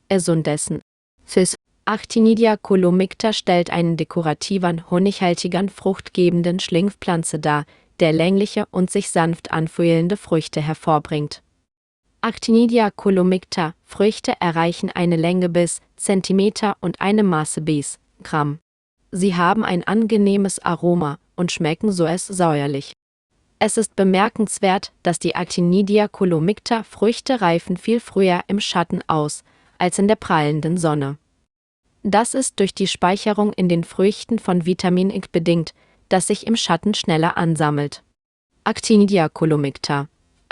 Esundessen. Fis. Actinidia colomicta stellt einen dekorativen, honighaltigen, fruchtgebenden Schlingpflanze dar, der längliche und sich sanft anfühlende Früchte hervorbringt. Actinidia colomicta Früchte erreichen eine Länge bis Zentimeter und eine Maße bis Gramm. Sie haben ein angenehmes Aroma und schmecken säuerlich. Es ist bemerkenswert, dass die Actinidia colomicta Früchte reifen viel früher im Schatten aus, als in der prallenden Sonne. Das ist durch die Speicherung in den Früchten von Vitamin I bedingt, das sich im Schatten schneller ansammelt. Actinidia colomicta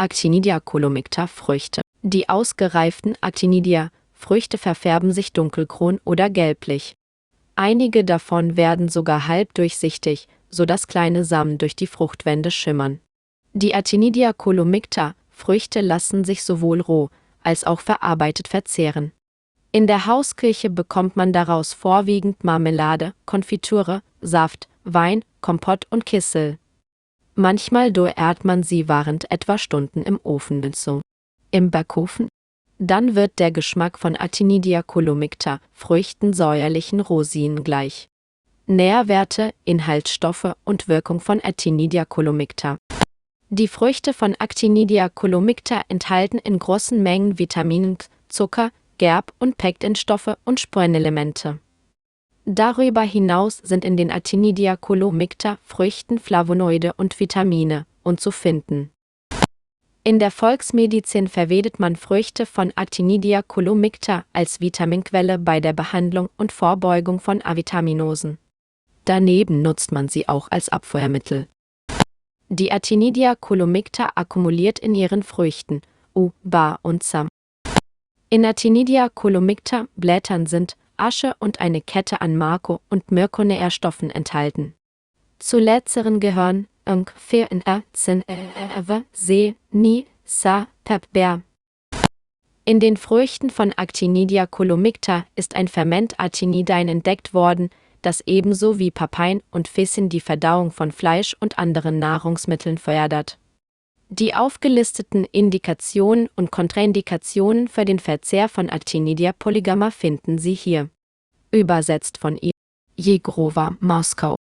Früchte. Die ausgereiften Actinidia-Früchte verfärben sich dunkelgrün oder gelblich. Einige davon werden sogar halbdurchsichtig, sodass kleine Samen durch die Fruchtwände schimmern. Die Actinidia colomicta Früchte lassen sich sowohl roh als auch verarbeitet verzehren. In der Hausküche bekommt man daraus vorwiegend Marmelade, Konfiture, Saft, Wein, Kompott und Kissel. Manchmal dojert man sie während etwa Stunden im Ofen. Im Backofen? Dann wird der Geschmack von Actinidia colomicta Früchten säuerlichen Rosinen gleich. Nährwerte, Inhaltsstoffe und Wirkung von Actinidia colomicta. Die Früchte von Actinidia colomicta enthalten in großen Mengen Vitamine, Zucker, Gerb- und Pektinstoffe und Spurenelemente. Darüber hinaus sind in den Actinidia colomicta Früchten Flavonoide und Vitamine zu finden. In der Volksmedizin verwendet man Früchte von Actinidia colomicta als Vitaminquelle bei der Behandlung und Vorbeugung von Avitaminosen. Daneben nutzt man sie auch als Abführmittel. Die Actinidia colomicta akkumuliert in ihren Früchten Ba und Sam. In Actinidia colomicta Blättern sind Asche und eine Kette an Makro- und Mikronährstoffen enthalten. Zu letzteren gehören Se, Ni, Sa, Pep. In den Früchten von Actinidia colomicta ist ein Ferment Actinidin entdeckt worden, das ebenso wie Papain und Ficin die Verdauung von Fleisch und anderen Nahrungsmitteln fördert. Die aufgelisteten Indikationen und Kontraindikationen für den Verzehr von Actinidia polygama finden Sie hier. Übersetzt von I. Jegrova, Moskau.